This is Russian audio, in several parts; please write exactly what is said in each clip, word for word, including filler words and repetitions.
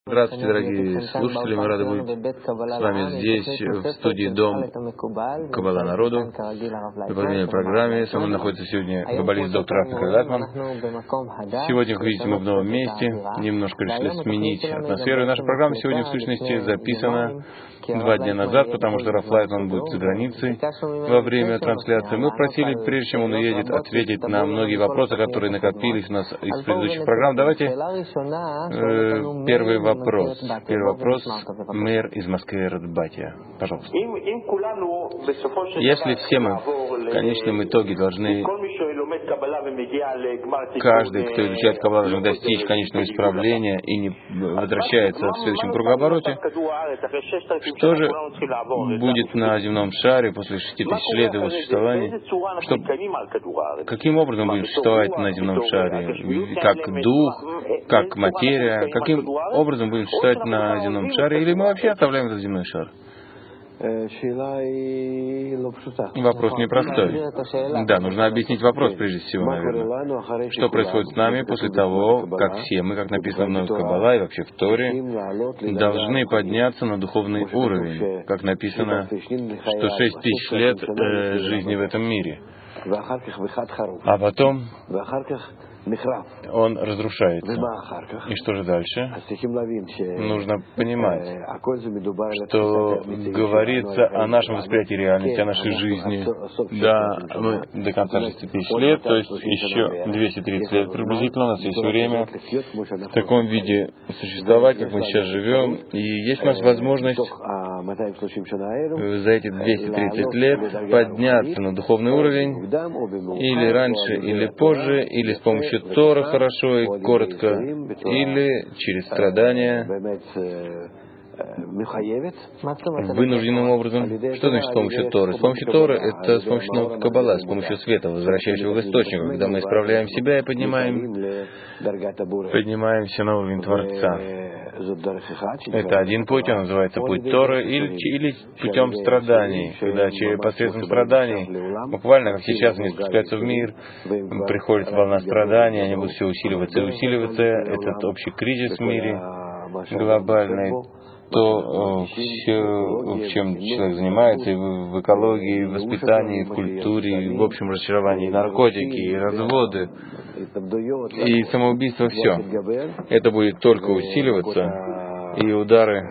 Здравствуйте, дорогие слушатели, мы рады быть с вами здесь, в студии Дом Каббала Народу, в дополнительной программе. Со мной находится сегодня каббалист доктор Раф Михаэль Лайтман. Сегодня, как видите, мы в новом месте, немножко решили сменить атмосферу. И наша программа сегодня, в сущности, записана два дня назад, потому что Раф Лайтман будет за границей во время трансляции. Мы просили, прежде чем он уедет, ответить на многие вопросы, которые накопились у нас из предыдущих программ. Давайте э, первый вопрос. Вопрос. Первый вопрос. Мэр из Москвы Радбатия. Пожалуйста. Если все мы в конечном итоге должны, каждый, кто изучает Каббалу, должен достичь конечного исправления и не возвращается в следующем кругообороте, что же будет на земном шаре после шести тысяч лет его существования? Что, каким образом будет существовать на земном шаре? Как дух, как материя? Каким образом будем существовать на земном шаре, или мы вообще оставляем этот земной шар? Вопрос непростой. Да, нужно объяснить вопрос прежде всего, наверное. Что происходит с нами после того, как все мы, как написано в Новой Каббала и вообще в Торе, должны подняться на духовный уровень, как написано, что шесть тысяч лет э, жизни в этом мире. А потом он разрушается. И что же дальше? Нужно понимать, что говорится о нашем восприятии реальности, о нашей жизни. Да, мы до конца шести тысяч лет, то есть еще двести тридцать лет приблизительно, у нас есть время в таком виде существовать, как мы сейчас живем. И есть у нас возможность за эти двести тридцать лет подняться на духовный уровень, или раньше, или позже, или с помощью Тора хорошо и коротко, или через страдания, вынужденным образом. Что значит с помощью Торы? С помощью Торы — это с помощью науки Каббала, с помощью света, возвращающего к источнику, когда мы исправляем себя и поднимаем, поднимаемся на уровень Творца. Это один путь, он называется путь Торы, или, или путем страданий, когда через посредством страданий, буквально как сейчас они спускаются в мир, приходит волна страданий, они будут все усиливаться и усиливаться, этот общий кризис в мире глобальный, то, все, в чем человек занимается, и в экологии, и в воспитании, и в культуре, и в общем разочаровании, и наркотики, и разводы, и самоубийство, все. Это будет только усиливаться, и удары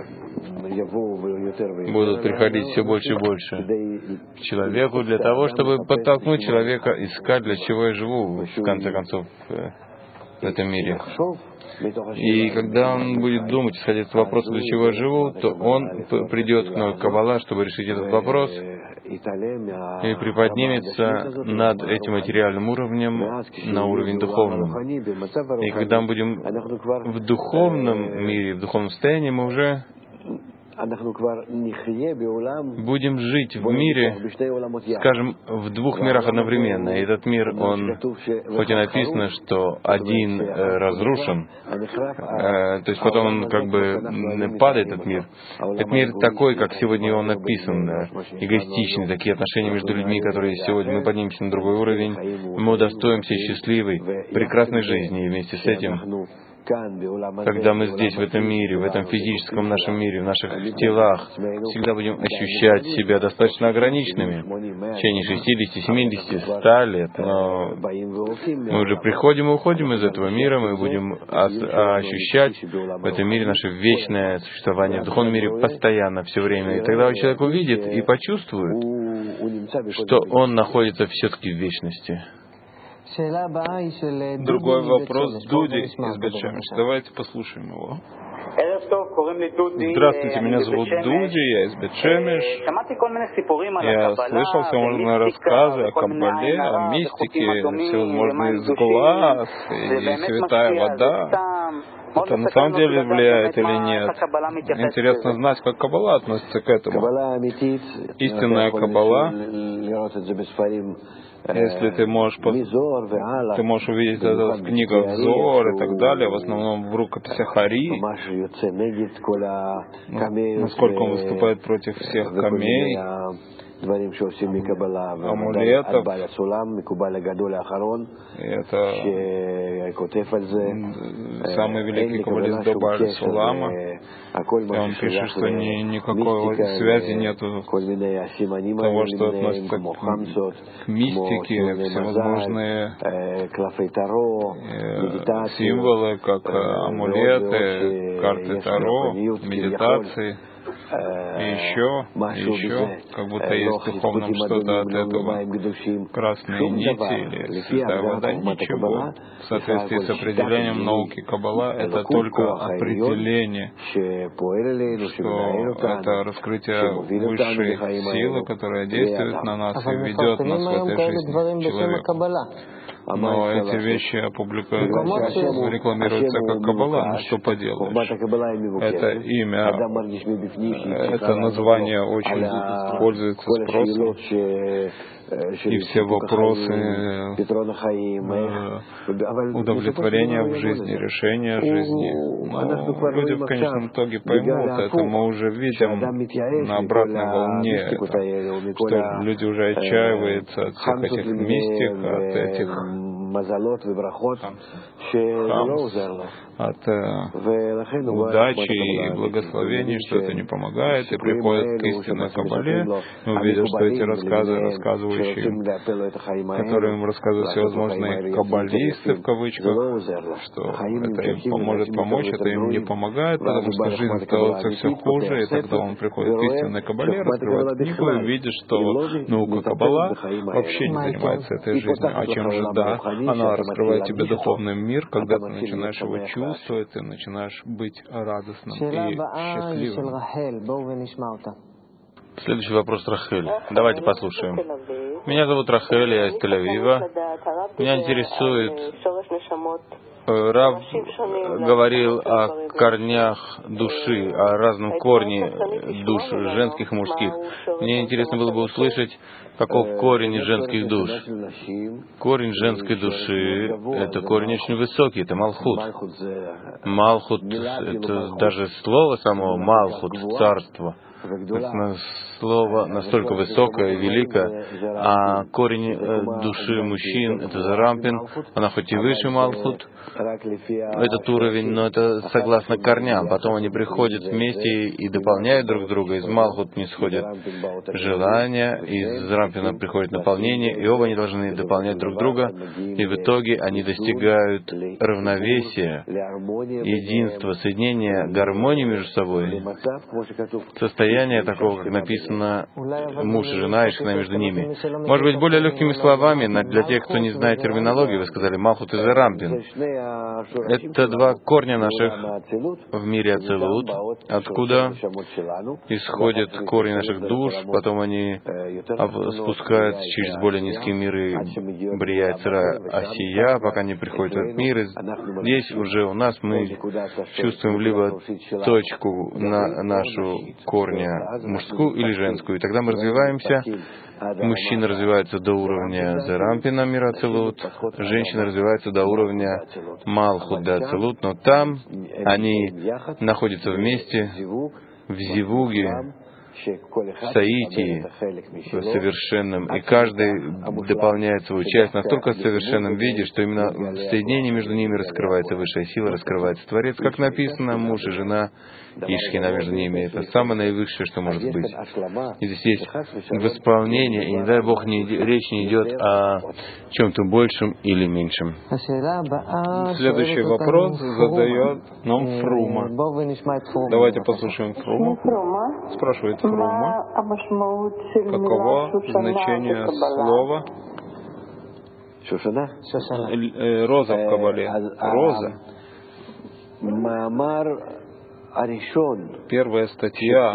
будут приходить все больше и больше к человеку для того, чтобы подтолкнуть человека искать, для чего я живу, в конце концов, в этом мире. И когда он будет думать, исходя из вопроса, для чего я живу, то он придет к Новой Каббала, чтобы решить этот вопрос, и приподнимется над этим материальным уровнем на уровень духовным. И когда мы будем в духовном мире, в духовном состоянии, мы уже будем жить в мире, скажем, в двух мирах одновременно. И этот мир, он, хоть и написано, что один э, разрушен, э, то есть потом он как бы падает, этот мир. Этот мир такой, как сегодня он написан, да, эгоистичный, такие отношения между людьми, которые сегодня мы поднимемся на другой уровень, мы удостоимся счастливой, прекрасной жизни, и вместе с этим, когда мы здесь, в этом мире, в этом физическом нашем мире, в наших телах, всегда будем ощущать себя достаточно ограниченными в течение шестидесяти, семидесяти, ста лет, но мы уже приходим и уходим из этого мира, мы будем ощущать в этом мире наше вечное существование, в духовном мире постоянно, все время. И тогда человек увидит и почувствует, что он находится все-таки в вечности. Другой вопрос Дуди из Бет-Шемеш. Давайте послушаем его. Здравствуйте, меня зовут Дуди, я из Бет-Шемеш. Я слышал всевозможные рассказы о Каббале, о мистике, всевозможные сглаз и святая вода. Это на самом деле влияет или нет? Интересно знать, как Каббала относится к этому. Истинная Каббала, если ты можешь, ты можешь увидеть это в книгах Зоар и так далее, в основном в рукописях Ари, насколько он выступает против всех камей, амулетов. Это самый великий каббалист до Бааля Сулама. И он пишет, что ни, никакой связи нету того, что относится к, к мистике, всевозможные э, символы, как амулеты, карты Таро, медитации. И еще, и еще, как будто есть в духовном что-то от этого. Красные нити или святая вода, ничего. В соответствии с определением науки Каббала, это только определение, что это раскрытие высшей силы, которая действует на нас и ведет нас в этой жизни человека. Но эти вещи опубликуются, рекламируются как Каббала, ну что поделаешь. Это имя, это название очень пользуется спросом. И все вопросы удовлетворения в жизни, решения жизни. Но люди в конечном итоге поймут это. Мы уже видим на обратной волне это, что люди уже отчаиваются от всех этих мистик, от этих хамс, от удачи и благословений, что это не помогает, и приходят к истинной Каббале, и увидят, что эти рассказы, рассказывающие, которые им рассказывают всевозможные каббалисты, в кавычках, что это им поможет помочь, это им не помогает, потому что жизнь становится все хуже, и тогда он приходит к истинной Каббале, раскрывает книгу и видит, что наука Каббала вообще не занимается этой жизнью, а чем же да, она раскрывает тебе духовный мир, когда ты начинаешь его чувствовать, ты начинаешь быть радостным и счастливым. Следующий вопрос Рахель. Давайте послушаем. Меня зовут Рахель, я из Тель-Авива. Меня интересует... Рав говорил о корнях души, о разном корне душ, женских и мужских. Мне интересно было бы услышать, каков корень женских душ. Корень женской души — это корень очень высокий, это Малхут. Малхут — это даже слово само Малхут, царство. Слово настолько высокое и великое, а корень души мужчин — это Зарампин, она хоть и выше Малхут, этот уровень, но это согласно корням. Потом они приходят вместе и дополняют друг друга. Из Малхут не сходят желания, из Зарампина приходит наполнение, и оба они должны дополнять друг друга, и в итоге они достигают равновесия, единства, соединения, гармонии между собой, состояние такого, как написано, муж и жена, и шхина между ними. Может быть, более легкими словами, для тех, кто не знает терминологии, вы сказали Малхут и Зарампин. Это два корня наших в мире Ацилут, откуда исходят корни наших душ, потом они спускаются через более низкие миры Брия, Цира, Асия, пока не приходят в этот мир. И здесь уже у нас мы чувствуем либо точку на нашу корня мужскую или женскую, и тогда мы развиваемся. Мужчина развивается до уровня Зарампина мира Ацилут, женщина развивается до уровня Малхут де Ацилут, но там они находятся вместе в Зивуге, в Саитии, в совершенном, и каждый дополняет свою часть настолько в совершенном виде, что именно в соединении между ними раскрывается высшая сила, раскрывается Творец, как написано, муж и жена, и шхина между ними. Это самое наивысшее, что может быть. И здесь есть восполнение, и не дай Бог, не, речь не идет о чем-то большем или меньшем. Следующий вопрос задает нам Фрума. Давайте послушаем Фруму. Спрашивает Фрума, каково значение слова роза в Каббале? Роза. Первая статья,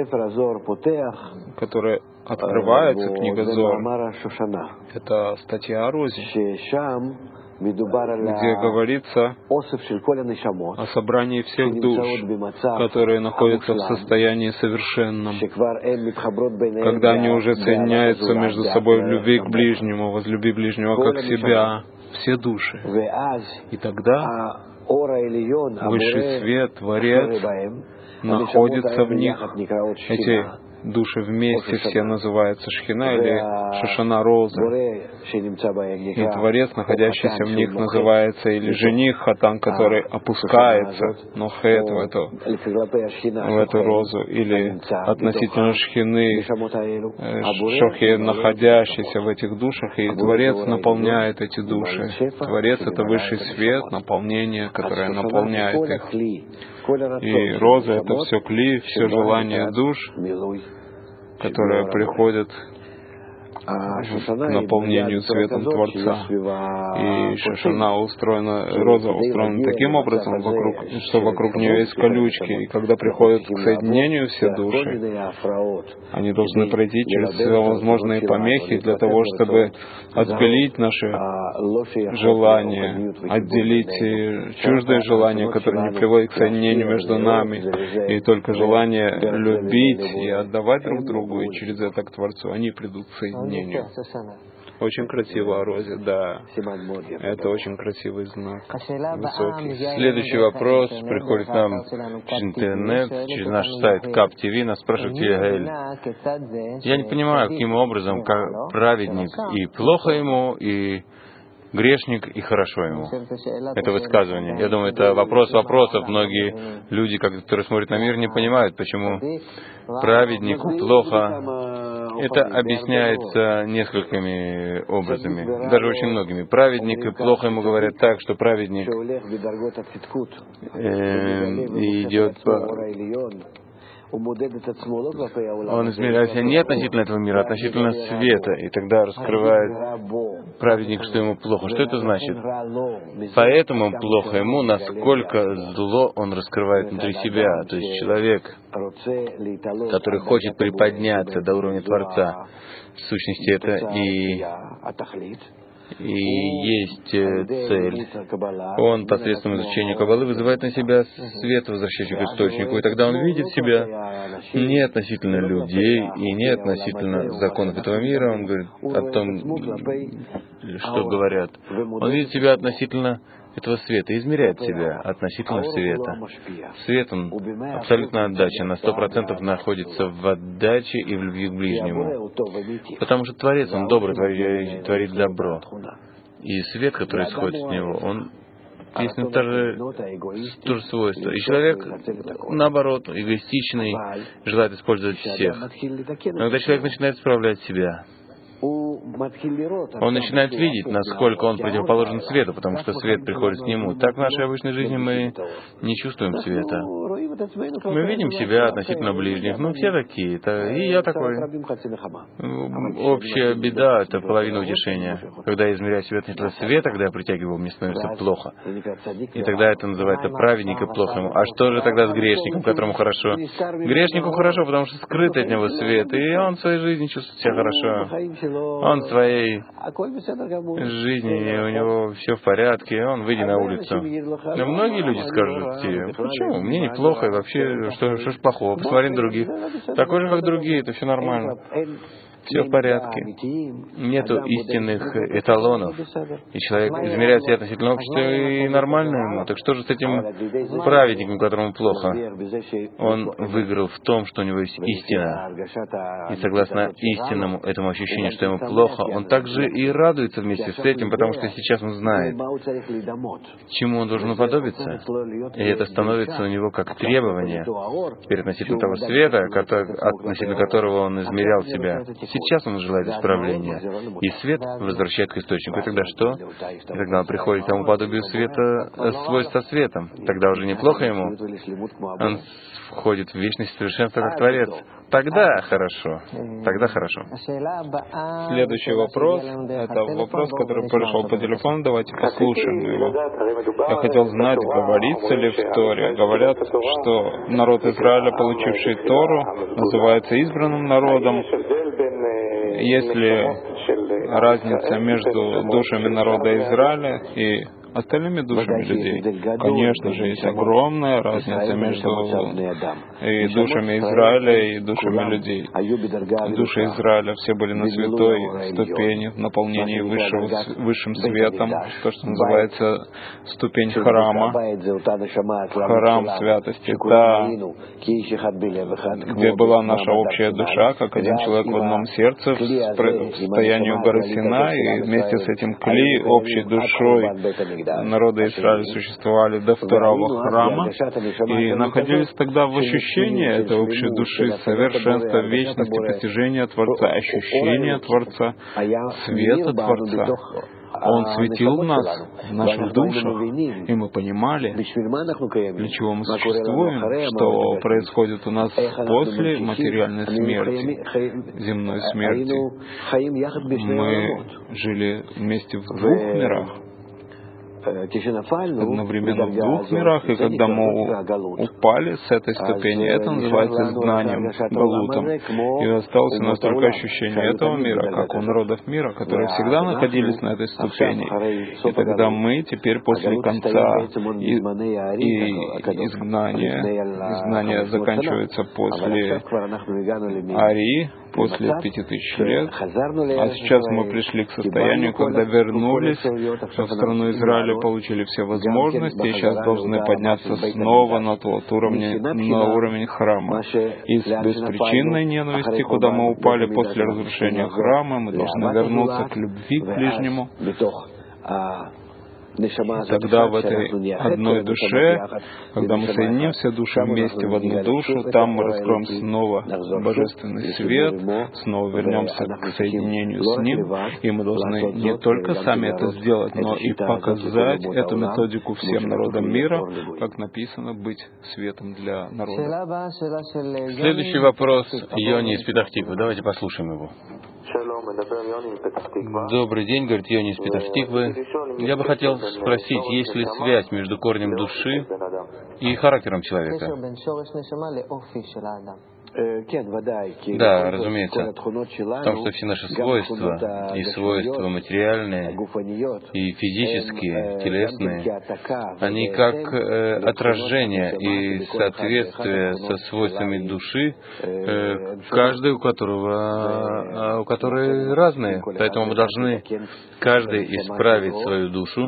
которая открывается, книга Зор, это статья о розе, где говорится о собрании всех душ, которые находятся в состоянии совершенном, когда они уже соединяются между собой в любви к ближнему, возлюби ближнего как себя, все души. И тогда высший свет, Творец, находится в них. Эти души вместе все называются Шхина или Шошана Роза. И Творец, находящийся в них, называется или жених, Хатан, который опускается, но Хет в эту, в эту розу, или относительно Шхины, Шохи, находящийся в этих душах, и Творец наполняет эти души. Творец — это высший свет, наполнение, которое наполняет их. И роза — это все кли, все желания душ, которые приходят к наполнению светом Творца. И Шошана устроена, роза устроена таким образом, вокруг, что вокруг нее есть колючки. И когда приходят к соединению все души, они должны пройти через все возможные помехи для того, чтобы отбелить наши желания, отделить чуждые желания, которые не приводят к соединению между нами, и только желание любить и отдавать друг другу, и через это к Творцу они придут к соединению. Очень красиво о розе, да. Это очень красивый знак, высокий. Следующий вопрос приходит к нам через интернет, через наш сайт Кап ТВ. Нас спрашивает Ягель. Я не понимаю, каким образом как праведник и плохо ему, и грешник и хорошо ему. Это высказывание. Я думаю, это вопрос вопросов. Многие люди, которые смотрят на мир, не понимают, почему праведнику плохо. Это объясняется несколькими образами, даже очень многими. Праведник, и плохо ему говорят так, что праведник э, идет по... Он измеряет себя не относительно этого мира, а относительно света, и тогда раскрывает праведник, что ему плохо. Что это значит? Поэтому плохо ему, насколько зло он раскрывает внутри себя. То есть человек, который хочет приподняться до уровня Творца, в сущности это и... и есть цель. Он посредством изучения Каббалы вызывает на себя свет, возвращающий к источнику, и тогда он видит себя не относительно людей и не относительно законов этого мира. Он говорит о том, что говорят. Он видит себя относительно этого света, измеряет себя относительно света. Свет, он абсолютно отдача, на сто процентов находится в отдаче и в любви к ближнему. Потому что Творец, он добрый, творит, творит добро. И свет, который исходит с него, он есть то же, то же свойство. И человек, наоборот, эгоистичный, желает использовать всех. Но когда человек начинает справлять себя, он начинает видеть, насколько он противоположен свету, потому что свет приходит к нему. Так в нашей обычной жизни мы не чувствуем света. Мы видим себя относительно ближних. Ну, все такие. Это и я такой. Общая беда — это половина утешения. Когда я измеряю себя относительно света, когда я притягиваю, мне становится плохо. И тогда это называется праведник и плохо ему. А что же тогда с грешником, которому хорошо? Грешнику хорошо, потому что скрыт от него свет, и он в своей жизни чувствует себя хорошо. Он в своей жизни, у него все в порядке, он выйдет на улицу. Но многие люди скажут тебе: почему? Мне неплохо, и вообще, что, что ж плохого? Посмотри на других. Такой же, как другие, это все нормально. Все в порядке. Нету истинных эталонов. И человек измеряет себя относительно общества, и нормально ему. Так что же с этим праведником, которому плохо? Он выиграл в том, что у него есть истина. И согласно истинному этому ощущению, что ему плохо, он также и радуется вместе с этим, потому что сейчас он знает, чему он должен уподобиться. И это становится у него как требование теперь относительно того света, относительно которого он измерял себя. Сейчас он желает исправления, и свет возвращает к источнику. И тогда что? И тогда он приходит к тому подобию света, свойства светом. Тогда уже неплохо ему. Он входит в вечность совершенства как Творец. Тогда хорошо. Тогда хорошо. Следующий вопрос — это вопрос, который пришел по телефону. Давайте послушаем его. Я хотел знать, говорится ли в Торе. Говорят, что народ Израиля, получивший Тору, называется избранным народом. Есть ли разница между душами народа Израиля и остальными душами людей. Конечно же, есть огромная разница между и душами Израиля и душами людей. Души Израиля все были на святой ступени, в наполнении высшего, высшим светом, то, что называется ступень храма, храм святости, та, где была наша общая душа, как один человек в одном сердце, в состоянии у горы Синай, и вместе с этим кли, общей душой народа Израиля существовали до второго храма, и находились тогда в ощущении этой общей души, совершенства, вечности, постижения Творца, ощущения Творца, света Творца. Он светил в нас, в наших душах, и мы понимали, для чего мы существуем, что происходит у нас после материальной смерти, земной смерти. Мы жили вместе в двух мирах, одновременно в двух мирах, и когда мы упали с этой ступени, это называется изгнанием, галутом. И осталось у нас только ощущение этого мира, как у народов мира, которые всегда находились на этой ступени. И тогда мы теперь после конца и, и изгнания, изгнание заканчивается после Арии, после пяти тысяч лет, а сейчас мы пришли к состоянию, когда вернулись в страну Израиля, получили все возможности, и сейчас должны подняться снова на тот уровень, на уровень храма. Из беспричинной ненависти, куда мы упали после разрушения храма, мы должны вернуться к любви к ближнему. Тогда в этой одной душе, когда мы соединим все души вместе в одну душу, там мы раскроем снова божественный свет, снова вернемся к соединению с Ним, и мы должны не только сами это сделать, но и показать эту методику всем народам мира, как написано, быть светом для народа. Следующий вопрос Йони из Петах-Тиквы. Давайте послушаем его. Добрый день, говорит Йони из Петах-Тиквы. Я бы хотел спросить, есть ли связь между корнем души и характером человека? Да, разумеется. В том, что все наши свойства, и свойства материальные, и физические, телесные, они как э, отражение и соответствие со свойствами души, э, каждый у которого, у которой разные. Поэтому мы должны каждый исправить свою душу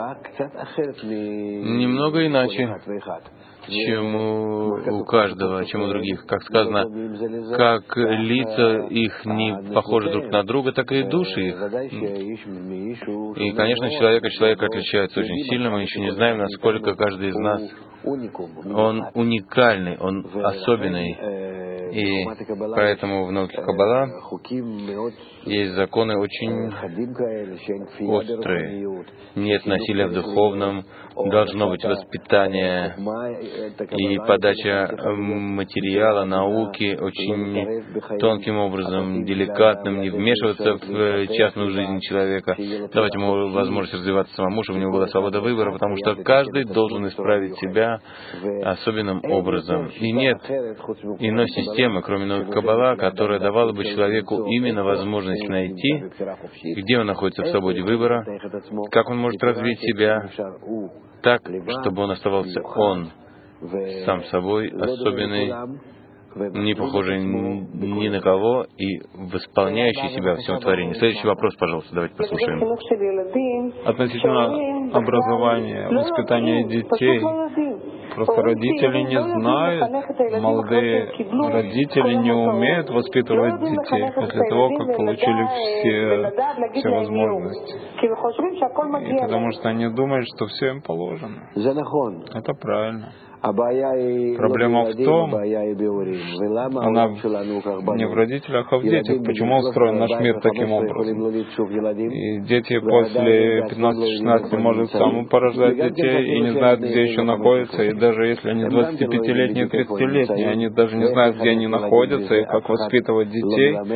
немного иначе, чем у, у каждого, чем у других. Как сказано, как лица их не похожи друг на друга, так и души их. И, конечно, человек от человека отличается очень сильно. Мы еще не знаем, насколько каждый из нас, он уникальный, он особенный. И поэтому в науке Каббала есть законы очень острые. Нет насилия в духовном, должно быть воспитание и подача материала, науки очень тонким образом, деликатным, не вмешиваться в частную жизнь человека, давать ему возможность развиваться самому, чтобы у него была свобода выбора, потому что каждый должен исправить себя особенным образом. И нет иной системы, кроме науки Каббала, которая давала бы человеку именно возможность найти, где он находится в свободе выбора, как он может развить себя так, чтобы он оставался он, сам собой, особенный, не похожий ни на кого и восполняющий себя во всем творении. Следующий вопрос, пожалуйста, давайте послушаем. Относительно образования, воспитания детей. Просто родители не знают, молодые родители не умеют воспитывать детей после того, как получили все, все возможности. И потому что они думают, что все им положено. Это правильно. Проблема в том, она не в родителях, а в детях. Почему устроен наш мир таким образом? И дети после пятнадцати-шестнадцати может сам порождать детей и не знают, где еще находятся. И даже если они двадцатипятилетние, тридцатилетние, они даже не знают, где они находятся и как воспитывать детей.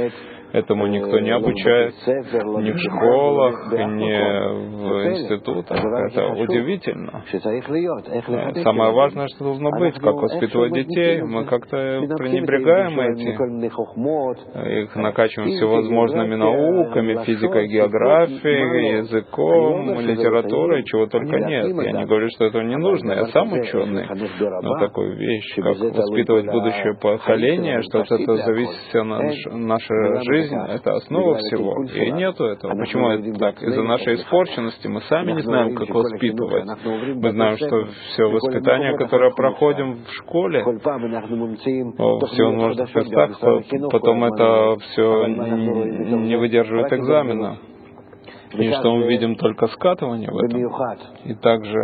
Этому никто не обучает, ни в школах, ни в институтах. Это удивительно. Самое важное, что должно быть, как воспитывать детей. Мы как-то пренебрегаем этим. Их накачиваем всевозможными науками, физикой, географией, языком, литературой, чего только нет. Я не говорю, что этого не нужно. Я сам ученый. Но такую вещь, как воспитывать будущее поколение, что от этого зависит вся наша, наша жизнь, это основа всего. И нету этого. Почему это так? Из-за нашей испорченности мы сами не знаем, как воспитывать. Мы знаем, что все воспитание, которое проходим в школе, во всевозможных местах, потом это все не выдерживает экзамена. И что мы видим только скатывание в этом. И также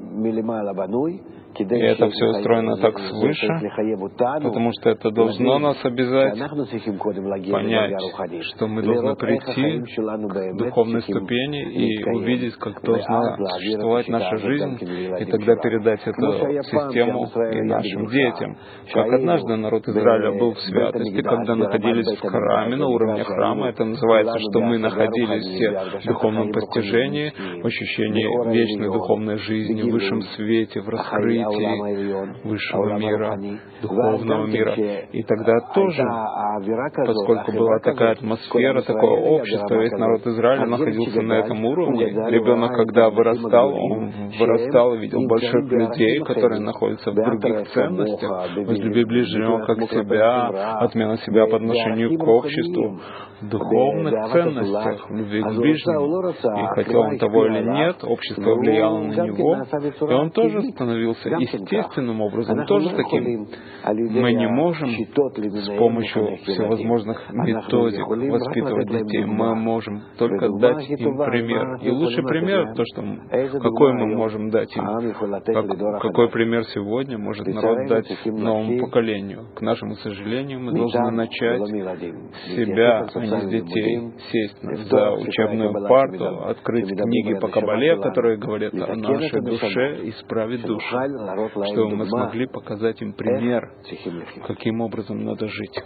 и это все устроено так свыше, потому что это должно нас обязать понять, что мы должны прийти к духовной ступени и увидеть, как должна существовать наша жизнь, и тогда передать эту систему и нашим детям. Как однажды народ Израиля был в святости, когда находились в храме, на уровне храма, это называется, что мы находились все в духовном постижении, в ощущении вечной духовной жизни, в высшем свете, в раскрытии высшего мира, духовного мира. И тогда тоже, поскольку была такая атмосфера, такое общество, весь народ Израиля находился на этом уровне. Ребенок, когда вырастал, он вырастал и видел больших людей, которые находятся в других ценностях, возлюби ближнего как себя, отмена себя по отношению к обществу, в духовных ценностях, в любви к ближнему. И хотел он того или нет, общество влияло на него, и он тоже становился естественным образом, тоже таким. Мы не можем с помощью всевозможных методик воспитывать детей. Мы можем только дать им пример. И лучший пример, то, что какой мы можем дать им, как, какой пример сегодня может народ дать новому поколению. К нашему сожалению, мы должны начать с себя, а не с детей, сесть за учебную парту, открыть книги по Кабале, которые говорят о нашей душе, исправить душу, чтобы мы смогли показать им пример, каким образом надо жить.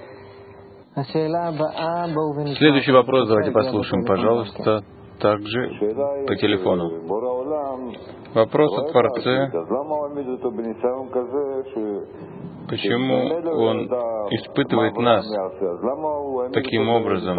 Следующий вопрос давайте послушаем, пожалуйста, также по телефону. Вопрос о Творце. Почему Он испытывает нас таким образом?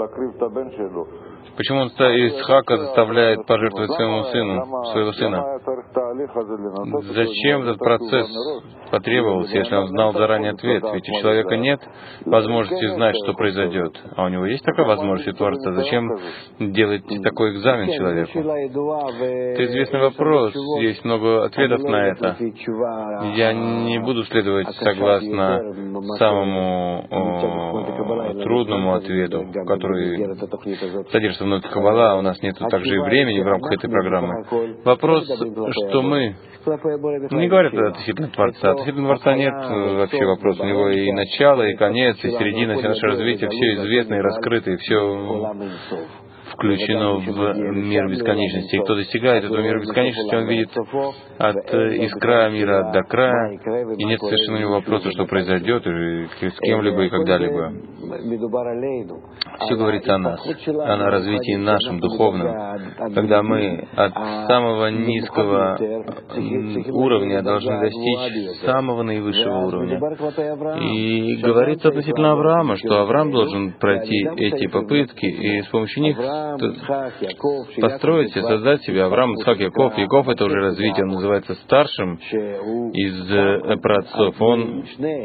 Почему Он Исхака заставляет пожертвовать своему сыну, своего сына? Зачем этот процесс потребовался, если он знал заранее ответ? Ведь у человека нет возможности знать, что произойдет. А у него есть такая возможность у Творца. Зачем делать такой экзамен человеку? Это известный вопрос. Есть много ответов на это. Я не буду следовать согласно самому о, трудному ответу, который содержится внутри Каббала. У нас нет также и времени в рамках этой программы. Вопрос, что мы... Не говорят относительно Творца. Относительно Творца нет вообще вопроса. У него и начало, и конец, и середина, все наше развитие, все известно и раскрыто, и все включено в мир бесконечности. И кто достигает этого мира бесконечности, он видит от из края мира до края, и нет совершенно никакого вопроса, что произойдет, и с кем-либо и когда-либо. Все говорится о нас, о развитии нашем духовном, когда мы от самого низкого уровня должны достичь самого наивысшего уровня. И говорится относительно Авраама, что Авраам должен пройти эти попытки, и с помощью них построить и создать себе Авраам, Ицхак, Яков. Яков — это уже развитие, он называется старшим из праотцов. Он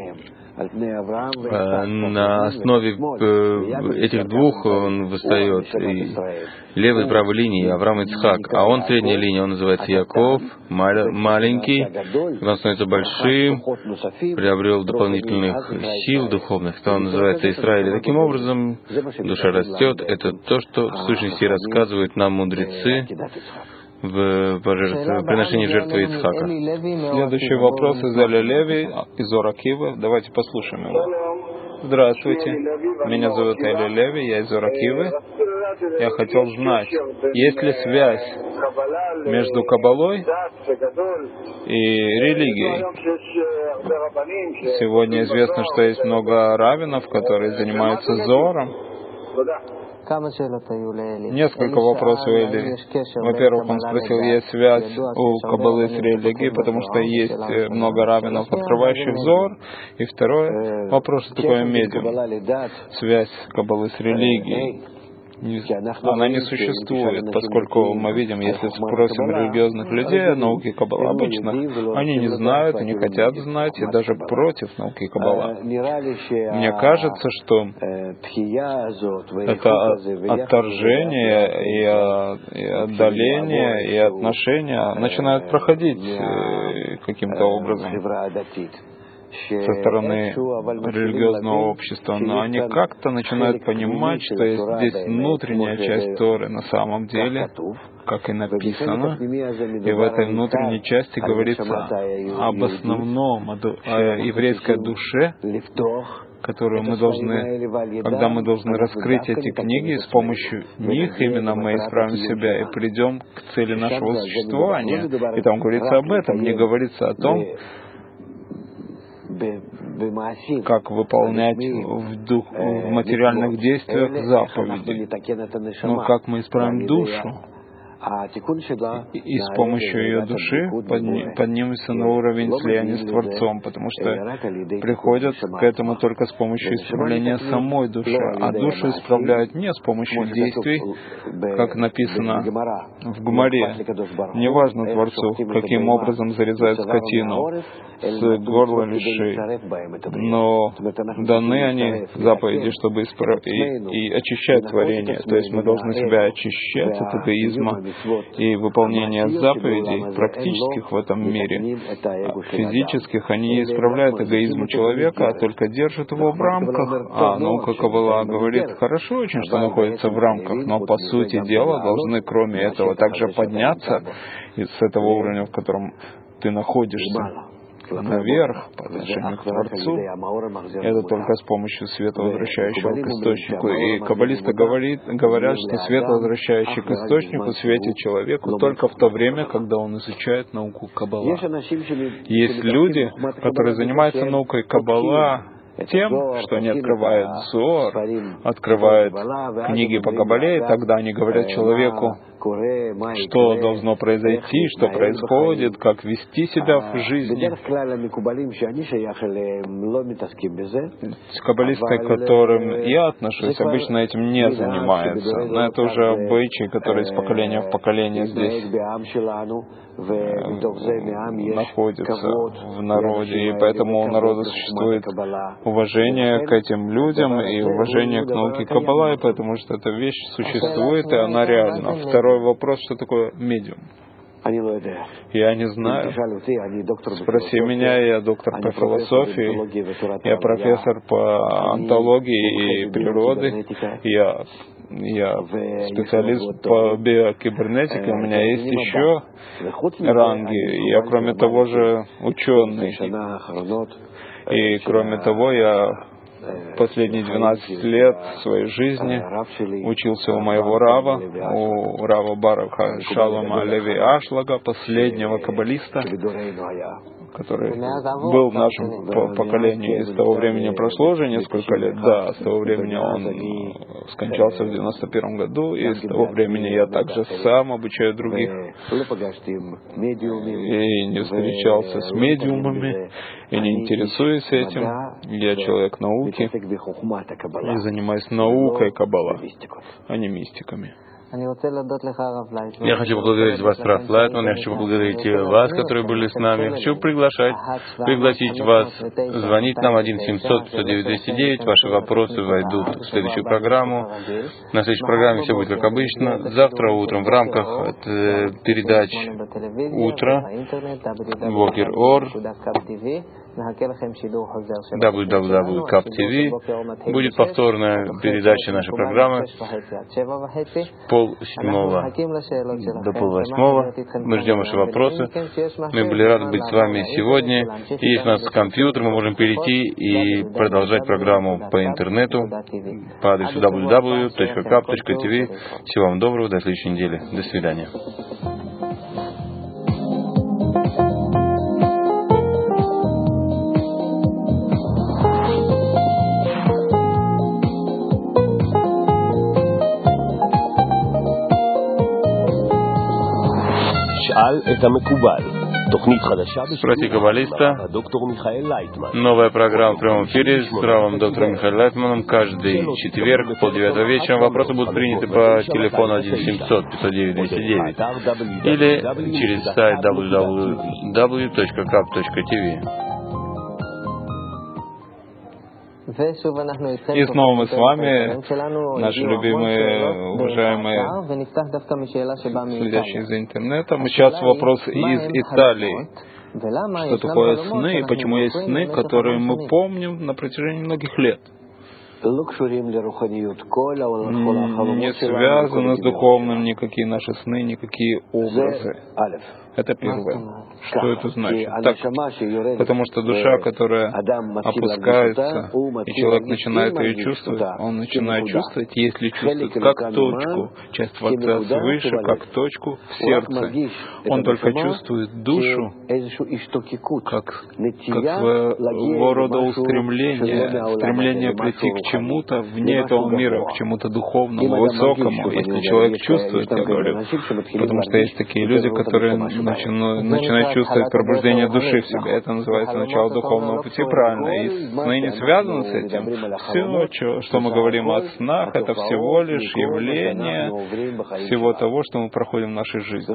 на основе этих двух он восстает, и левой и правой линии Авраам и Ицхак, а он средняя линия, он называется Яков, маленький, он становится большим, приобрел дополнительных сил духовных, то он называется Израиль. И таким образом душа растет. Это то, что в сущности рассказывают нам мудрецы в приношении жертвы Ицхака. Следующий вопрос из Эля Леви, из Ор Акивы. Давайте послушаем его. Здравствуйте, меня зовут Эля Леви, я из Ор Акивы. Я хотел знать, есть ли связь между Каббалой и религией. Сегодня известно, что есть много раввинов, которые занимаются Зоаром. Несколько вопросов, Эли. Во-первых, он спросил, есть связь у Каббалы с религией, потому что есть много раввинов, открывающих взор. И второй вопрос, что такое медиум? Связь Каббалы с религией. Она не существует, поскольку мы видим, если спросим религиозных людей о науке Каббала обычных, они не знают и не хотят знать, и даже против науки Каббала. Мне кажется, что это отторжение и отдаление и отношения начинают проходить каким-то образом со стороны религиозного общества, но они как-то начинают понимать, что есть здесь внутренняя часть Торы на самом деле, как и написано, и в этой внутренней части говорится об основном, о еврейской душе, которую мы должны, когда мы должны раскрыть эти книги, и с помощью них именно мы исправим себя и придем к цели нашего существования. И там говорится об этом, не говорится о том, как выполнять в, дух, в материальных действиях заповеди, но как мы исправим душу, и, и с помощью ее души подни, поднимемся на уровень слияния с Творцом, потому что приходят к этому только с помощью исправления самой души, а душу исправляют не с помощью действий, как написано в Гемаре. Неважно Творцу, каким образом зарезают скотину с горла лиши, но даны они заповеди, чтобы исправить и, и очищать творение. То есть мы должны себя очищать от эгоизма и выполнения заповедей, практических в этом мире. Физических они не исправляют эгоизм человека, а только держат его в рамках. А наука Каббала говорит, хорошо очень, что находится в рамках, но по сути дела должны кроме этого также подняться с этого уровня, в котором ты находишься, наверх, по отношению к Творцу. Это только с помощью света, возвращающего к источнику. И каббалисты говорит, говорят, что свет, возвращающий к источнику, светит человеку только в то время, когда он изучает науку Каббала. Есть люди, которые занимаются наукой Каббала тем, что они открывают Зоар, открывают книги по Каббале, и тогда они говорят человеку, что должно произойти, что происходит, как вести себя в жизни. Каббалисты, к которым я отношусь, обычно этим не занимаются. Но это уже обычай, который из поколения в поколение здесь находится в народе, и поэтому у народа существует уважение к этим людям и уважение к науке Каббала, и потому что эта вещь существует, и она реальна. Второй вопрос, что такое медиум? Я не знаю. Спроси меня, я доктор по философии, я профессор по онтологии и природы, я, я специалист по биокибернетике, у меня есть еще ранги, я кроме того же ученый. И кроме того, я последние двенадцать лет своей жизни учился у моего рава, у рава Баруха Шалома Леви Ашлага, последнего каббалиста, который был в нашем поколении. И с того времени прошло уже несколько лет. Да, с того времени он скончался в девяносто первом году, и с того времени я также сам обучаю других. И не встречался с медиумами, и не интересуюсь этим. Я человек науки и занимаюсь наукой Каббала, а не мистиками. Я хочу поблагодарить вас, Раф Лайтман, я хочу поблагодарить вас, которые были с нами. Хочу приглашать, пригласить вас звонить нам один семьсот пятьсот девять двести девять. Ваши вопросы войдут в следующую программу. На следующей программе все будет как обычно. Завтра утром в рамках э, передач «Утро» Вокер Ор дабл ю дабл ю дабл ю точка кап ти ви будет повторная передача нашей программы пол седьмого до полвосьмого. Мы ждем ваши вопросы. Мы были рады быть с вами сегодня. И если у нас компьютер, мы можем перейти и продолжать программу по интернету по адресу дабл ю дабл ю дабл ю точка кап точка ти ви. Всего вам доброго, до следующей недели. До свидания. Спроси каббалиста. Новая программа в прямом эфире с равом доктором Михаилом Лайтманом каждый четверг в полдевятого вечера. Вопросы будут приняты по телефону один семьсот пятьсот девять двести девять или через сайт дабл ю дабл ю дабл ю точка кап точка ти ви. И снова мы с вами, наши любимые, уважаемые, следящие за интернетом. Сейчас вопрос из Италии. Что такое сны и почему есть сны, которые мы помним на протяжении многих лет? Не связаны с духовным никакие наши сны, никакие образы. Это первое. Что это значит? Так, потому что душа, которая опускается, и человек начинает ее чувствовать, он начинает чувствовать, если чувствует как точку, часть творца свыше, как точку в сердце. Он только чувствует душу как, как своего рода устремление, стремление прийти к чему-то вне этого мира, к чему-то духовному, высокому. Если человек чувствует, я говорю, потому что есть такие люди, которые начинают, начинают чувствовать пробуждение души в себе. Это называется начало духовного пути, правильно. И сны не связаны с этим. Все, что мы говорим о снах, это всего лишь явление всего того, что мы проходим в нашей жизни.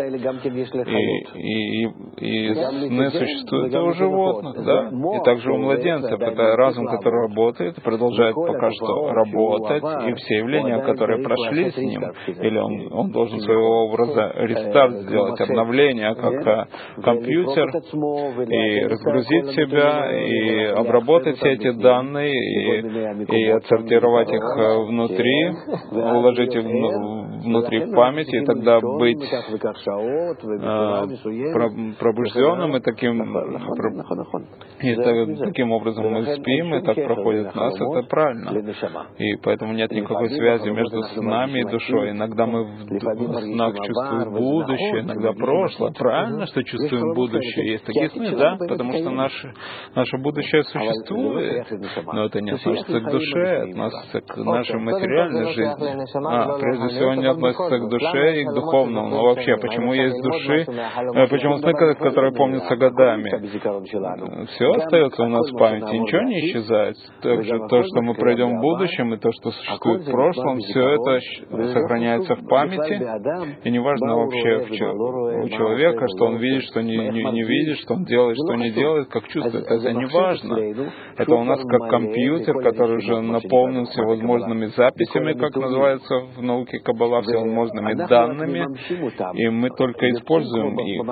И, и, и сны существуют и у животных, да, и также у младенцев. Это разум, который работает, продолжает пока что работать, и все явления, которые прошли с ним, или он, он должен своего образа рестарт сделать, обновление, как компьютер, и разгрузить себя, и обработать все эти данные, и, и отсортировать их внутри, уложить их внутри памяти, и тогда быть э, пробужденным, и таким, и таким образом мы спим, и так проходит нас, это правильно. И поэтому нет никакой связи между снами и душой. Иногда мы в снах чувствуем будущее, иногда прошлое. Правильно, что чувствуем будущее. Есть такие сны, да, потому что наше, наше будущее существует, но это не относится к душе, относится к нашей материальной жизни. А, прежде всего, не относится к душе и к духовному. Но вообще, почему есть души, почему сны, которые помнятся годами? Все остается у нас в памяти, ничего не исчезает. Также то, что мы пройдем в будущем, и то, что существует в прошлом, все это сохраняется в памяти, и неважно вообще у человека, что он видит, что не, не, не видит, что он делает, что не делает, как чувствует, это не важно. Это у нас как компьютер, который уже наполнен всевозможными записями, как называется в науке Каббала, всевозможными данными, и мы только используем их.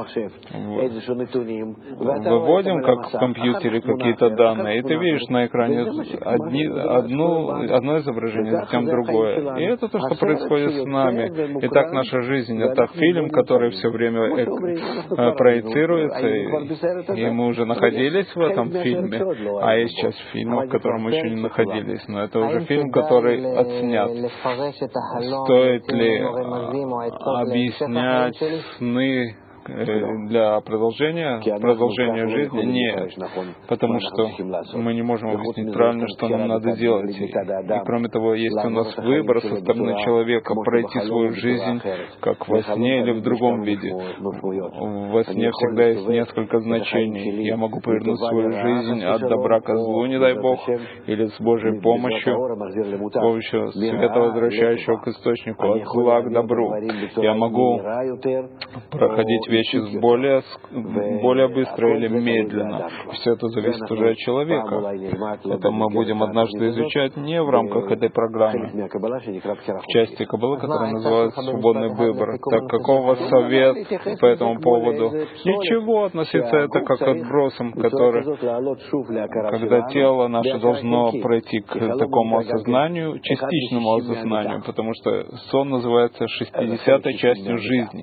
Выводим, как в компьютере, какие-то данные, и ты видишь на экране одни, одну, одно изображение, затем другое. И это то, что происходит с нами. И так наша жизнь — это фильм, который все время проецируется, и, и мы уже находились в этом фильме, а есть часть фильма, в котором мы еще не находились, но это уже фильм, который отснят. Стоит ли объяснять сны для продолжения, продолжения жизни? Нет, потому что мы не можем объяснить правильно, что нам надо делать. И, и кроме того, есть у нас выбор со стороны человека пройти свою жизнь как во сне или в другом виде. Во сне всегда есть несколько значений. Я могу повернуть свою жизнь от добра к злу, не дай Бог, или с Божьей помощью, с помощью света, возвращающего к источнику, от зла к добру. Я могу проходить вещи более, более быстро или медленно. Все это зависит уже от человека. Это мы будем однажды изучать не в рамках этой программы, в части Каббалы, которая называется «Свободный выбор». Так каков у вас совет по этому поводу? Ничего, относиться это как к отбросам, которые, когда тело наше должно пройти к такому осознанию, частичному осознанию, потому что сон называется шестидесятой частью жизни.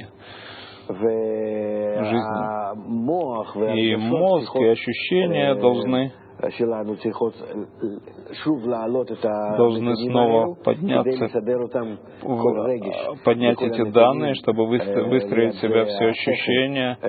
жизни. И мозг, и ощущения должны должны снова подняться, поднять эти данные, чтобы выстроить в себя все ощущения,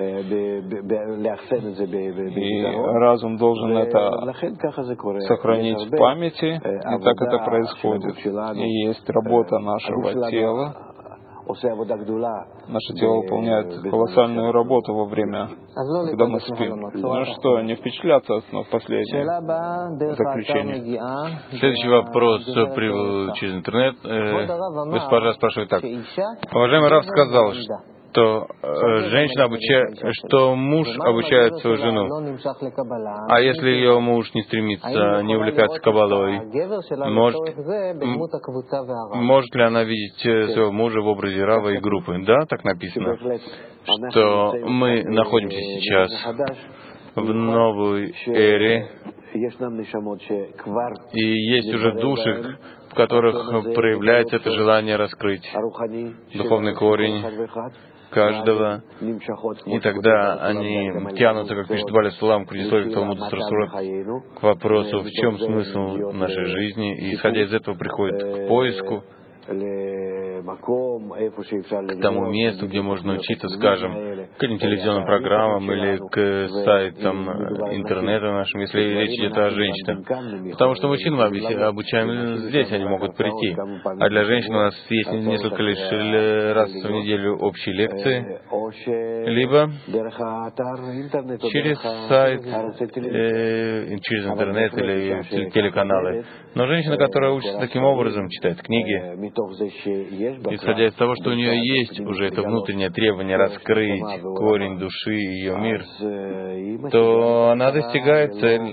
и разум должен это сохранить в памяти, и так это происходит. И есть работа нашего тела, Наше тело выполняет колоссальную работу во время, когда мы спим. Ну что, не впечатляться в последнее заключение? Следующий вопрос прибыл через интернет. Госпожа спрашивает так. Уважаемый Рав сказал, что женщина обучает, что муж обучает свою жену. А если ее муж не стремится, не увлекается каббалой, может, может ли она видеть своего мужа в образе Рава и группы? Да, так написано, что мы находимся сейчас в новой эре, и есть уже души, в которых проявляется это желание раскрыть духовный корень каждого, и тогда они тянутся, как пишет Баля Сулам, к предисловию Талмуда Срасура, к вопросу, в чем смысл нашей жизни, и, исходя из этого, приходит к поиску, к тому месту, где можно учиться, скажем, к этим телевизионным программам или к сайтам интернета нашим, если речь идет о женщинах. Потому что мужчин мы обучаем здесь, они могут прийти. А для женщин у нас есть несколько лишь раз в неделю общие лекции, либо через сайт, э, через интернет или телеканалы. Но женщина, которая учится таким образом, читает книги, исходя из того, что у нее есть уже это внутреннее требование раскрыть корень души и ее мир, то она достигает цель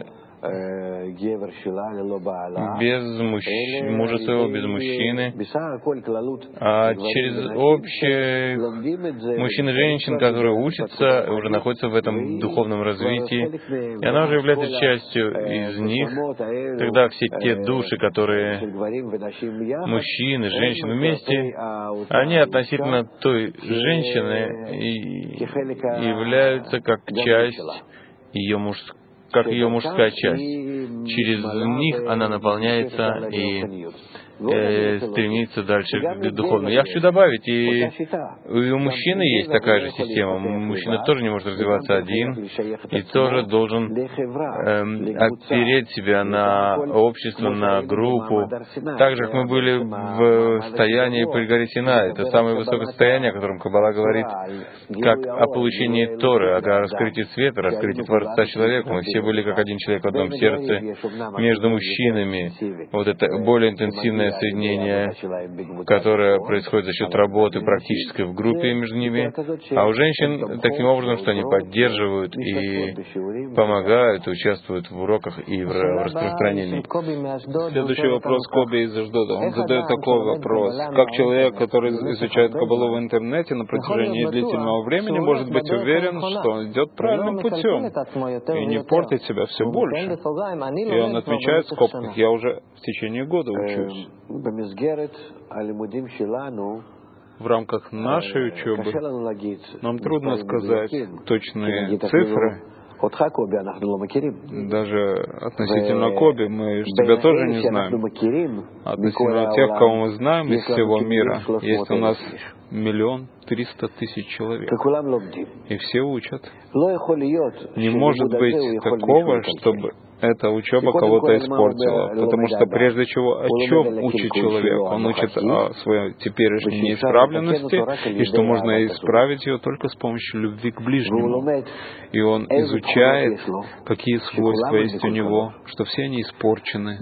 без муж... мужа своего, без мужчины, а через общее мужчин и женщин, которые учатся, уже находятся в этом духовном развитии, и она уже является частью из них. Тогда все те души, которые мужчины, женщины вместе, они относительно той женщины и являются как часть ее мужской, как ее мужская часть. Через них она наполняется и э, стремится дальше к духовному. Я хочу добавить, и, и у мужчины есть такая же система. Мужчина тоже не может развиваться один, и тоже должен э, опереть себя на общество, на группу. Так же, как мы были в состоянии при горе Синай. Это самое высокое состояние, о котором Каббала говорит, как о получении Торы, о раскрытии света, раскрытии Творца человека. Мы все были как один человек в одном сердце. Между мужчинами вот это более интенсивное соединение, которое происходит за счет работы практической в группе между ними, а у женщин таким образом, что они поддерживают и помогают, участвуют в уроках и в распространении. Следующий вопрос Коби из Аждода. Он задает такой вопрос. Как человек, который изучает Каббалу в интернете на протяжении длительного времени, может быть уверен, что он идет правильным путем и не портит себя все больше? И он отвечает в скобках: я уже в течение года учусь. В рамках нашей учебы нам трудно сказать точные цифры. Даже относительно Коби, мы же тебя тоже не знаем. Относительно тех, кого мы знаем из всего мира, есть у нас миллион триста тысяч человек. И все учат. Не может быть такого, чтобы эта учеба кого-то испортила. Потому что прежде чего, о чем учит человек? Он учит о своей теперешней неисправленности, и что можно исправить ее только с помощью любви к ближнему. И он изучает, какие свойства есть у него, что все они испорчены.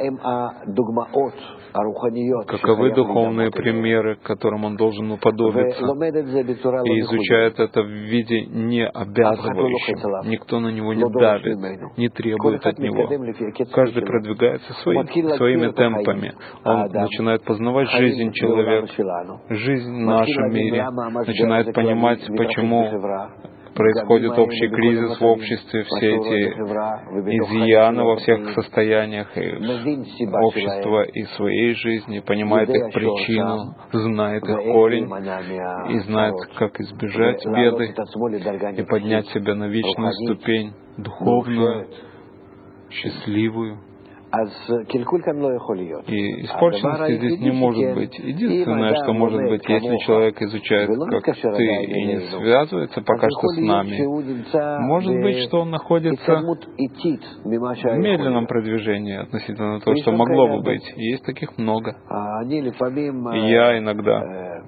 Каковы духовные примеры, к которым он должен уподобиться, и изучает это в виде не обязывающем. Никто на него не давит, не требует от него. Каждый продвигается своим, своими темпами. Он начинает познавать жизнь человека, жизнь в нашем мире, начинает понимать, почему происходит общий кризис в обществе, все эти изъяны во всех состояниях и общества и своей жизни, понимает их причину, знает их корень и знает, как избежать беды и поднять себя на вечную ступень, духовную, счастливую. И испорченности здесь не может быть. Единственное, что может быть, если человек изучает, как ты, и не связывается пока что с нами, может быть, что он находится в медленном продвижении относительно того, что могло бы быть. И есть таких много. И я иногда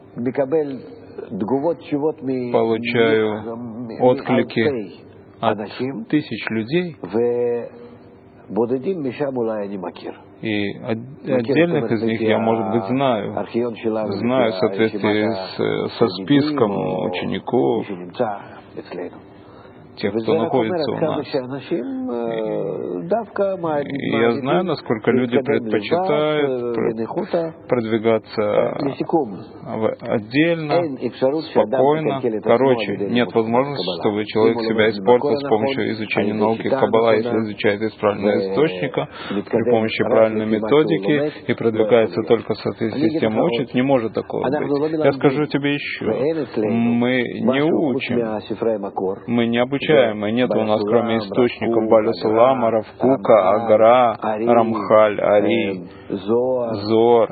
получаю отклики от тысяч людей, и отдельных из них я, может быть, знаю. Знаю в соответствии с, со списком учеников, тех, кто находится у нас. И я знаю, насколько люди предпочитают продвигаться отдельно, спокойно. Короче, нет возможности, чтобы человек себя испортил с помощью изучения науки Каббала, если изучает из правильного источника, при помощи правильной методики и продвигается только в соответствии с тем, учит, не может такого быть. Я скажу тебе еще, мы не учим, мы не обучаем. И нет у нас, кроме источников Балюса Ламаров, Кука, Агара, Рамхаль, Ари, Зор.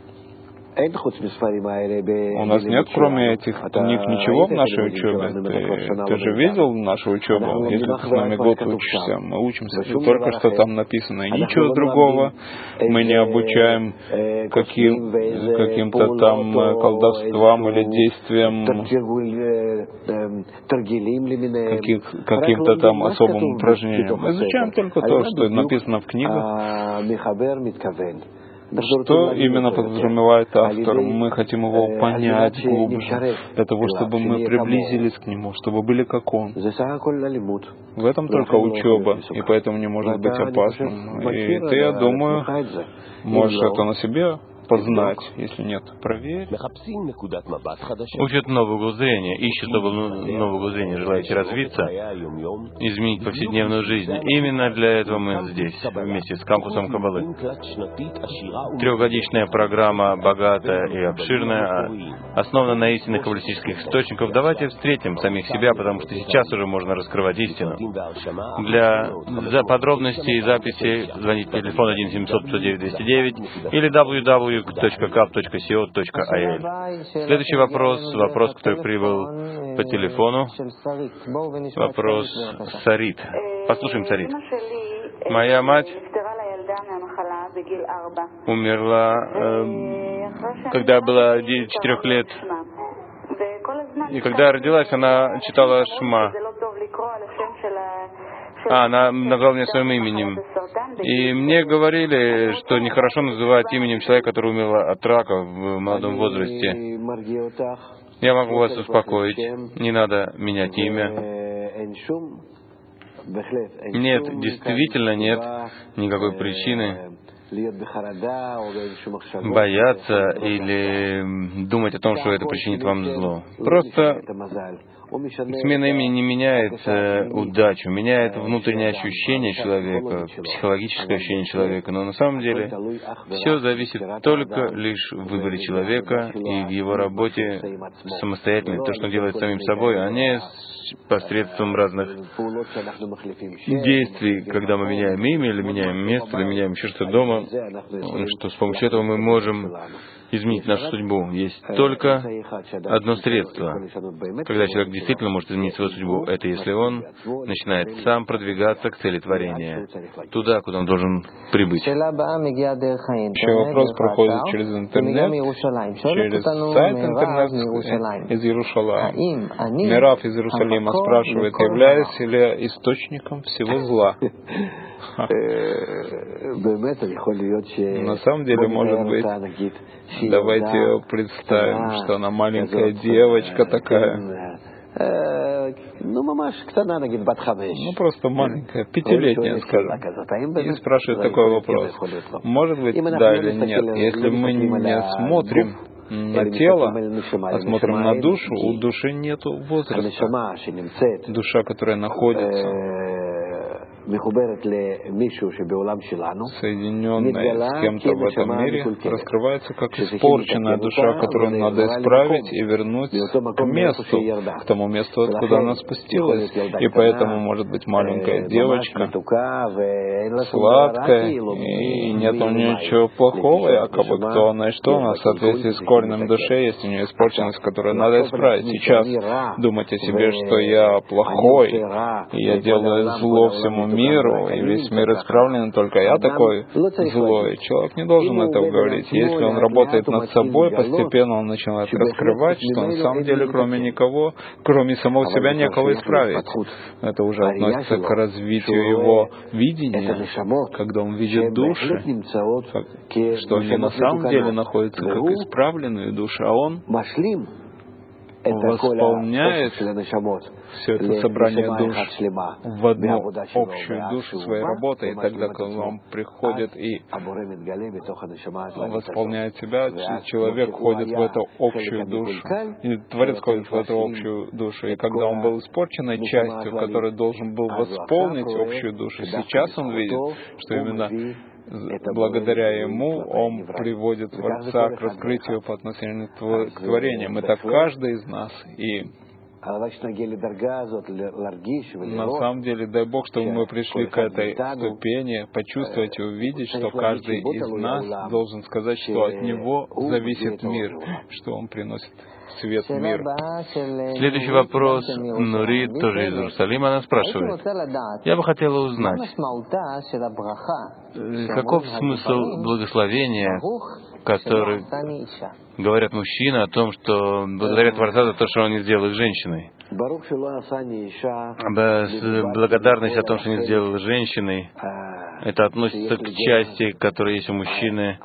У нас нет, кроме этих книг, ничего в нашей учебе. Ты, ты же видел нашу учебу? Если ты с нами год учишься, мы учимся только, что там написано, и ничего другого. Мы не обучаем каким, каким-то там колдовствам или действиям, каких, каким-то там особым упражнениям. Мы изучаем только то, что написано в книгах. Что именно подразумевает автор? Мы хотим его понять глубже, для того, чтобы мы приблизились к нему, чтобы были как он. В этом только учеба, и поэтому не может быть опасным. И ты, я думаю, можешь это на себе познать, если нет, проверь. Учат новый угол зрения, ищут новый угол зрения, желаете развиться, изменить повседневную жизнь. Именно для этого мы здесь, вместе с кампусом Каббалы. Трехгодичная программа, богатая и обширная, основана на истинных каббалистических источниках. Давайте встретим самих себя, потому что сейчас уже можно раскрывать истину. Для за подробностей и записи звоните по телефону один семьсот пятьсот девять двести девять или дабл ю дабл ю дабл ю точка кап точка си о точка ай эл. Следующий вопрос, вопрос, который прибыл по телефону. Вопрос Сарит. Послушаем Сарит. Моя мать умерла, э, когда была четырех лет. И когда родилась, она читала Шма. А, она назвала меня своим именем. И мне говорили, что нехорошо называть именем человека, который умер от рака в молодом возрасте. Я могу вас успокоить. Не надо менять имя. Нет, действительно нет никакой причины бояться или думать о том, что это причинит вам зло. Просто смена имени не меняет э, удачу, меняет внутреннее ощущение человека, психологическое ощущение человека, но на самом деле все зависит только лишь в выборе человека и в его работе самостоятельно, то, что он делает самим собой, а не посредством разных действий, когда мы меняем имя, или меняем место, или меняем еще что-то дома, что с помощью этого мы можем изменить нашу судьбу. Есть только одно средство, когда человек действительно может изменить свою судьбу. Это если он начинает сам продвигаться к цели творения, туда, куда он должен прибыть. Еще вопрос проходит через интернет, через сайт интернет из Иерусалима. Мирав из Иерусалима спрашивает, являюсь ли я источником всего зла? На самом деле, может быть, давайте представим, что она маленькая девочка такая. Ну, просто маленькая, пятилетняя, скажем. И спрашивает такой вопрос. Может быть, да или нет? Если мы не смотрим на тело, а смотрим на душу, у души нет возраста. Душа, которая находится соединенная с кем-то в этом мире, раскрывается как испорченная душа, которую надо исправить и вернуть к месту, к тому месту, откуда она спустилась. И поэтому может быть маленькая девочка, сладкая, и нет у нее ничего плохого, якобы кто она и что она, в соответствии с корнем души, есть у нее испорченность, которую надо исправить. Сейчас думать о себе, что я плохой, и я делаю зло всему миру, и весь мир исправлен, только я такой злой. Человек не должен этого говорить. Если он работает над собой, постепенно он начинает раскрывать, что на самом деле кроме никого, кроме самого себя, некого исправить. Это уже относится к развитию его видения, когда он видит души, что они на самом деле находятся как исправленные души, а он восполняет все это собрание душ в одну общую душу своей работы, и тогда, когда он приходит и восполняет себя, человек входит в эту общую душу, и Творец входит в эту общую душу, и когда он был испорченной частью, которая должен был восполнить общую душу, сейчас он видит, что именно благодаря ему он приводит Творца к раскрытию по отношению к творениям. Это каждый из нас. И на самом деле, дай Бог, чтобы мы пришли к этой ступени, почувствовать и увидеть, что каждый из нас должен сказать, что от него зависит мир, что он приносит свет в мир. Следующий вопрос. Нури, тоже из Иерусалима, она спрашивает. Я бы хотела узнать, каков смысл благословения, который говорят мужчины о том, что благодарят Творца за то, что он не сделал их женщиной. Благодарность о том, что не сделал женщиной, это относится к части, которая есть у мужчины,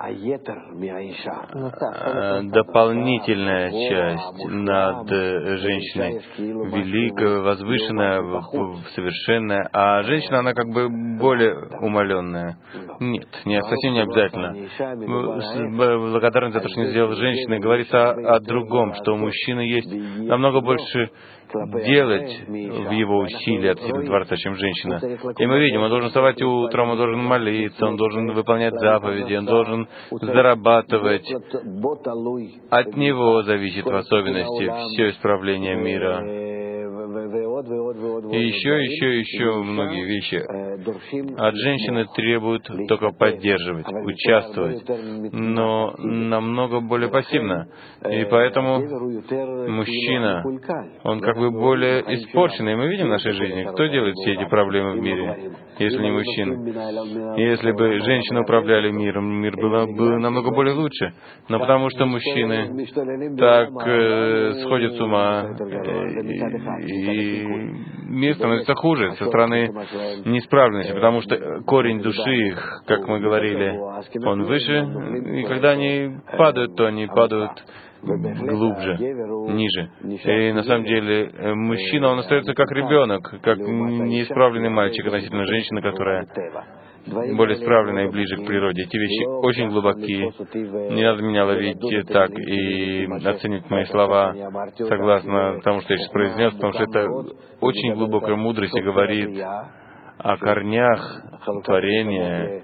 дополнительная часть над женщиной, великая, возвышенная, совершенная, а женщина, она как бы более умаленная. Нет, не, совсем не обязательно. Благодарность за то, что не сделал женщиной, говорится о, о другом, что у мужчины есть намного больше делать в его усилия относительно Творца, чем женщина. И мы видим, он должен вставать утром, он должен молиться, он должен выполнять заповеди, он должен зарабатывать. От него зависит в особенности все исправление мира. И еще, еще, еще многие вещи. От женщины требуют только поддерживать, участвовать, но намного более пассивно. И поэтому мужчина, он как бы более испорченный. Мы видим в нашей жизни, кто делает все эти проблемы в мире, если не мужчины. Если бы женщины управляли миром, мир был бы намного более лучше. Но потому что мужчины так э, сходят с ума, и, и мир становится хуже со стороны неисправленности, потому что корень души их, как мы говорили, он выше, и когда они падают, то они падают глубже, ниже. И на самом деле мужчина, он остается как ребенок, как неисправленный мальчик относительно женщины, которая более исправленная и ближе к природе. Эти вещи очень глубокие. Не надо меня ловить так и оценить мои слова согласно тому, что я сейчас произнес, потому что это очень глубокая мудрость и говорит о корнях творения,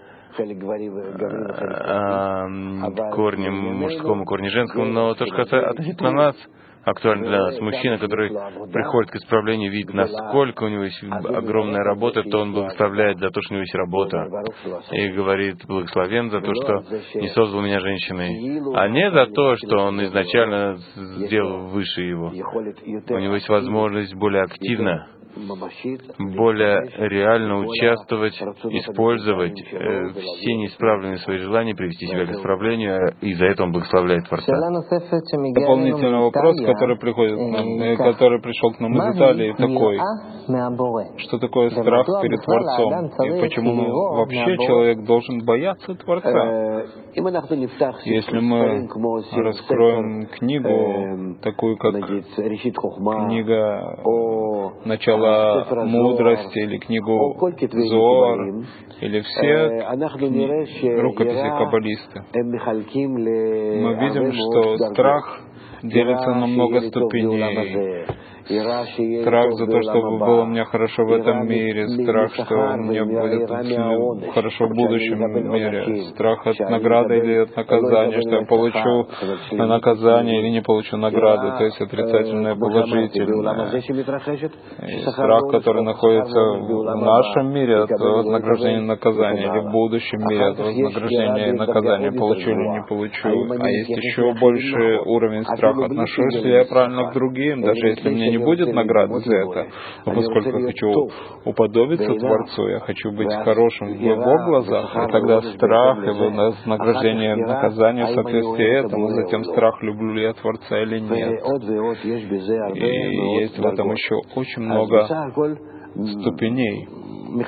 корнем мужскому, корнем женскому, но то, что относительно нас, актуально для нас, мужчина, который приходит к исправлению, видит, насколько у него есть огромная работа, то он благословляет за то, что у него есть работа. И говорит, благословен за то, что не создал меня женщиной, а не за то, что он изначально сделал выше его. У него есть возможность более активно, более реально участвовать, использовать э, все неисправленные свои желания, привести себя к исправлению, и за это он благословляет Творца. Дополнительный вопрос, который приходит к нам, который пришел к нам из Италии, такой: что такое страх перед Творцом, и почему вообще человек должен бояться Творца? Если мы раскроем книгу, такую как книга «Начало мудрости» или книгу Зоар, или все кни... рукописи каббалисты, мы видим, что страх делится на много ступеней. страх за то, чтобы было мне хорошо в этом мире, страх, что мне будет хорошо в будущем мире, страх от награды или от наказания, что я получу наказание или не получу награду, то есть отрицательное, положительное. И страх, который находится в нашем мире от вознаграждения и наказания, или в будущем мире от вознаграждения и наказания, получу или не получу. А есть еще больший уровень страха, отношусь ли я правильно к другим, даже если мне не будет награды за это. Но поскольку я хочу уподобиться Творцу, я хочу быть хорошим в Его глазах, и тогда страх и вознаграждение и наказание в соответствии этому, затем страх, люблю ли я Творца или нет. И есть в этом еще очень много ступеней. И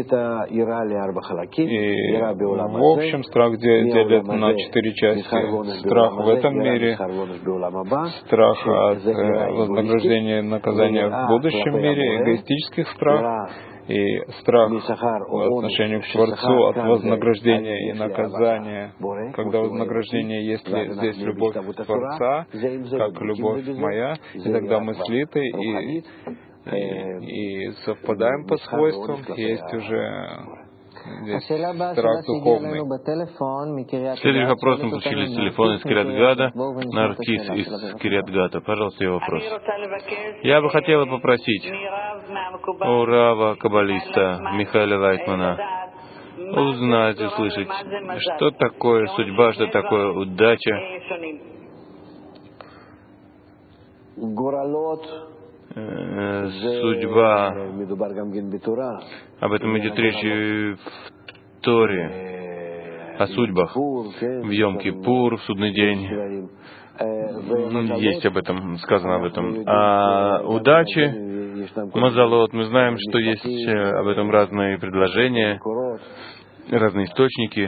в общем страх делят на четыре части. Страх в этом мире, страх от вознаграждения и наказания в будущем мире, эгоистический страх, и страх по отношению к Творцу от вознаграждения и наказания. Когда вознаграждение, есть ли здесь любовь Творца, как любовь моя, и тогда мы слиты и И, и совпадаем по свойствам, есть уже здесь страх духовный. Следующий вопрос мы получили с телефона из Кирьят-Гата. Наркис из Кирьят-Гата. Пожалуйста, его вопрос. Я бы хотела попросить у Рава Каббалиста Михаила Вайтмана узнать, услышать, что такое судьба, что такое удача. Судьба. Об этом идет речь и в Торе, о судьбах. В Йом-Кипур, в судный день. Есть об этом, сказано об этом. А удачи, мазалот, мы знаем, что есть об этом разные предложения, разные источники.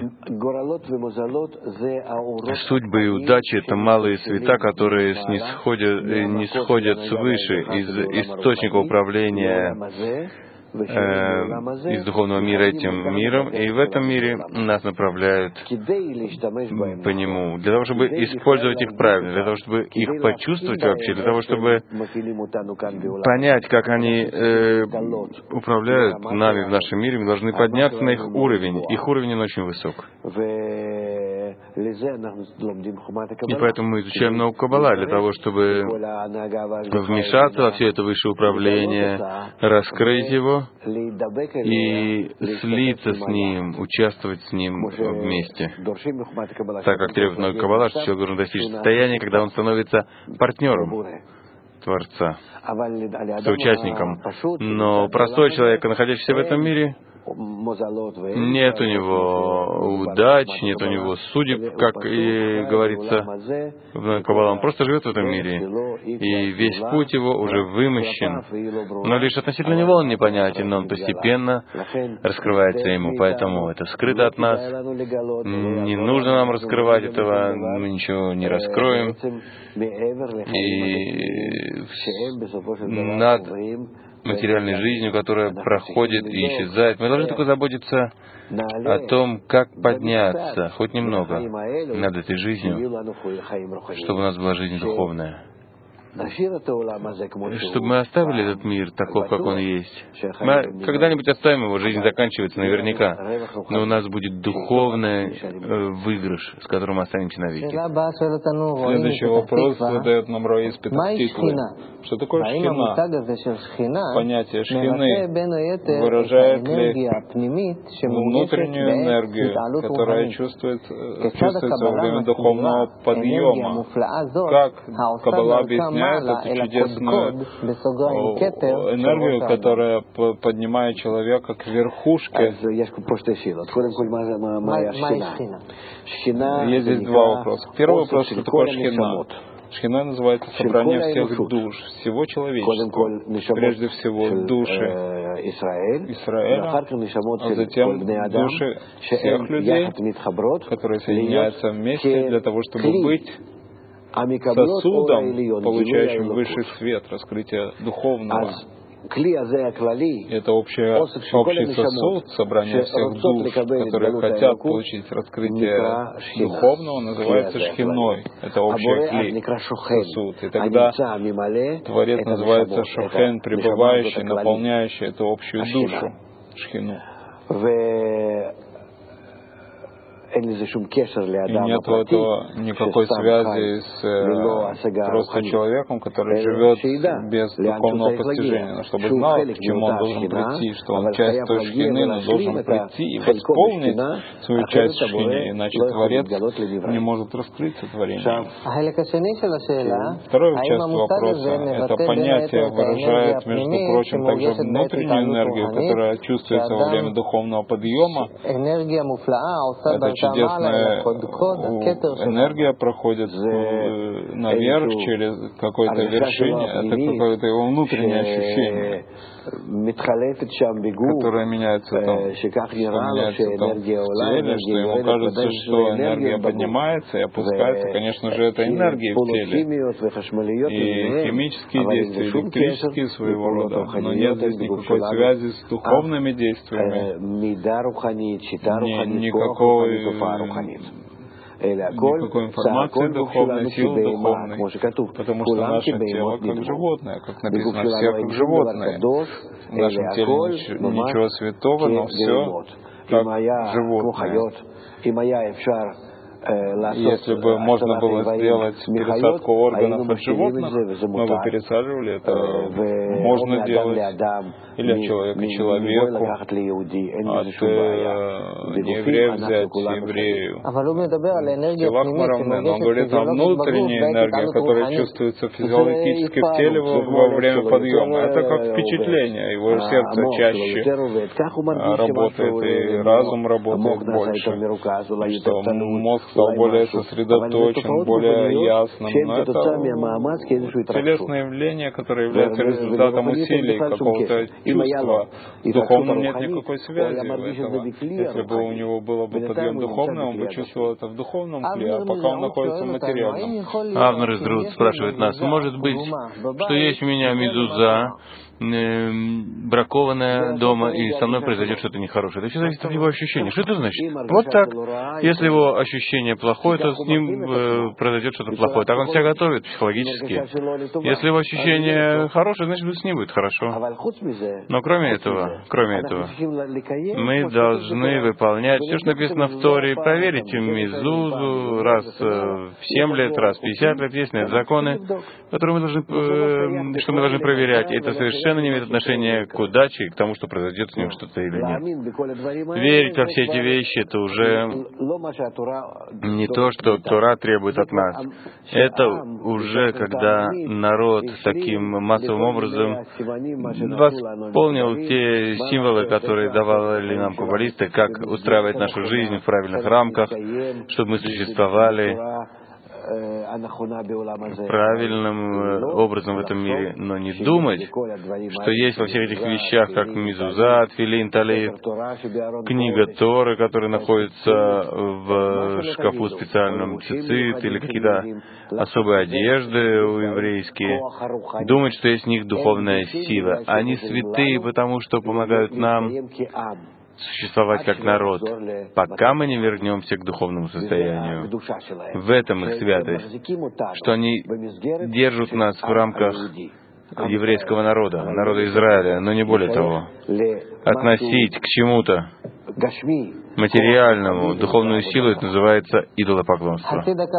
Судьбы и удачи — это малые света, которые снисходят, не сходят свыше, из источника управления э, из духовного мира этим миром, и в этом мире нас направляют по нему, для того, чтобы использовать их правильно, для того, чтобы их почувствовать вообще, для того, чтобы понять, как они э, управляют нами в нашем мире, мы должны подняться на их уровень. Их уровень он очень высок. И поэтому мы изучаем науку Каббала, для того, чтобы вмешаться во все это высшее управление, раскрыть его и слиться с ним, участвовать с ним вместе. Так как требует наука Каббала, что человек должен достичь состояния, когда он становится партнером Творца, соучастником. Но простой человек, находящийся в этом мире, нет у него удач, нет у него судеб, как и говорится в Каббале. Он просто живет в этом мире, и весь путь его уже вымощен. Но лишь относительно него он непонятен, но он постепенно раскрывается ему. Поэтому это скрыто от нас. Не нужно нам раскрывать этого, мы ничего не раскроем. И над материальной жизнью, которая проходит и исчезает. Мы должны только заботиться о том, как подняться хоть немного над этой жизнью, чтобы у нас была жизнь духовная. Чтобы мы оставили этот мир таков, как он есть. Мы когда-нибудь оставим его, жизнь заканчивается наверняка, но у нас будет духовный э, выигрыш, с которым мы останемся навеки. Следующий вопрос задает нам Раи из Петахтиквы. Что такое шхина? Понятие шхины выражает ли внутреннюю энергию, которая чувствуется, чувствуется во время духовного подъема? Как Каббала объясняет эту чудесную энергию, которая поднимает человека к верхушке? Есть здесь два вопроса. Первый вопрос, что такое шхина? Шхина называется собрание всех душ, всего человеческого. Прежде всего души Израиля, а затем души всех людей, которые соединяются вместе для того, чтобы быть сосудом, получающим высший свет, раскрытие духовного. Это общее, общий сосуд, собрание всех душ, которые хотят получить раскрытие духовного, называется шхиной. Это общий кли, сосуд. И тогда Творец называется шохен, пребывающий, наполняющий эту общую душу, шхину. И нет этого никакой связи с э, просто человеком, который живет без духовного постижения. Но чтобы знал, к чему он должен прийти, что он часть той шхины, но должен прийти и восполнить свою часть шхины, иначе Творец не может раскрыться творением. Вторая часть вопроса, это понятие выражает, между прочим, также внутреннюю энергию, которая чувствуется во время духовного подъема. Это чудесная энергия проходит наверх через какое-то вершине, это какое-то его внутреннее ощущение, которое меняется там, меняется там в теле, что ему кажется, что энергия поднимается и опускается. Конечно же, это энергия в теле, и химические действия, электрические своего рода, но нет здесь никакой связи с духовными действиями, никакой никакой информации духовной, силы духовной, потому что наше тело как животное, как написано, все как животное. В нашем теле ничего святого, но все как животное. Если бы можно было сделать пересадку органов от животных, мы бы пересаживали это. Можно делать или от человека человеку, от нееврея взять еврею. В телах мы равны, но он говорит о внутренней энергии, которая чувствуется физиологически в теле во время подъема. Это как впечатление, его сердце чаще работает, и разум работает больше, что мозг стал более сосредоточен, более ясным. Но это телесное явление, которое является результатом усилий какого-то чувства. В духовном нет никакой связи этого. Если бы у него было бы подъем духовный, он бы чувствовал это в духовном кле, а пока он находится в материальном. Авнер из Друд спрашивает нас, может быть, что есть у меня мезуза, бракованная дома, и со мной произойдет что-то нехорошее. Это все зависит от его ощущения. Что это значит? Вот так. Если его ощущение плохое, то с ним э, произойдет что-то плохое. Так он себя готовит психологически. Если его ощущение хорошее, значит с ним будет хорошо. Но кроме этого, кроме этого, мы должны выполнять все, что написано в Торе, проверить мезузу раз в семь лет, раз в пятьдесят лет. Есть законы, которые мы должны, э, что мы должны проверять. Это совершенно совершенно не имеет отношения к удаче и к тому, что произойдет с ним что-то или нет. Верить во все эти вещи — это уже не то, что Тора требует от нас. Это уже когда народ таким массовым образом восполнил те символы, которые давали нам каббалисты, как устраивать нашу жизнь в правильных рамках, чтобы мы существовали правильным образом в этом мире, но не думать, что есть во всех этих вещах, как мезуза, тфилин, талит, книга Торы, которая находится в шкафу специальном, цицит или какие-то особые одежды у еврейские, думать, что есть в них духовная сила. Они святые, потому что помогают нам существовать как народ, пока мы не вернемся к духовному состоянию. В этом их святость, что они держат нас в рамках еврейского народа, народа Израиля, но не более того. Относить к чему-то материальному, духовную силу, это называется идолопоклонство.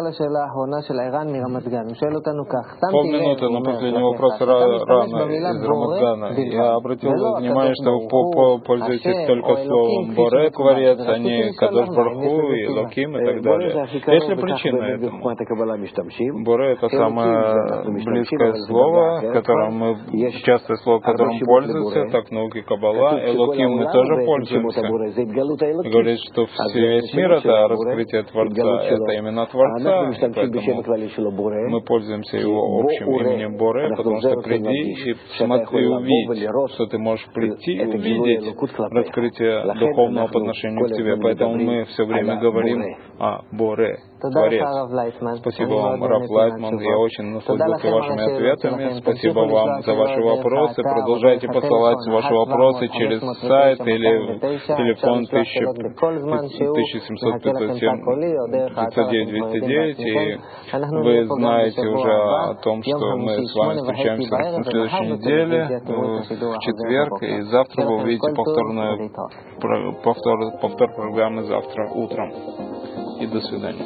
Полминуты на последний вопрос Рана из Рамадгана. Я обратил внимание, что вы пользуетесь только словом Боре, Творец, а не Кадош Барху и Локим и так далее. Есть ли причина этому? Боре — это самое близкое слово, которым мы, частое слово, которым пользуемся, так науки Каббала. И Локим мы тоже пользуемся. Говорит, что весь мир — это раскрытие Творца, это именно Творца, и поэтому мы пользуемся его общим именем Боре, потому что приди и смотри, увидь, что ты можешь прийти и увидеть раскрытие духовного по отношению к тебе. Поэтому мы все время говорим о Боре. Творец. Спасибо вам, Рав Лайтман. Я очень насладился вашими ответами. Спасибо вам за ваши вопросы. Продолжайте посылать ваши вопросы через сайт или телефон тысяча семьсот пятьдесят семь пятьсот девять двести девять. И вы знаете уже о том, что мы с вами встречаемся на следующей неделе, в четверг, и завтра вы увидите повторную, повтор, повтор программы завтра утром. И до свидания.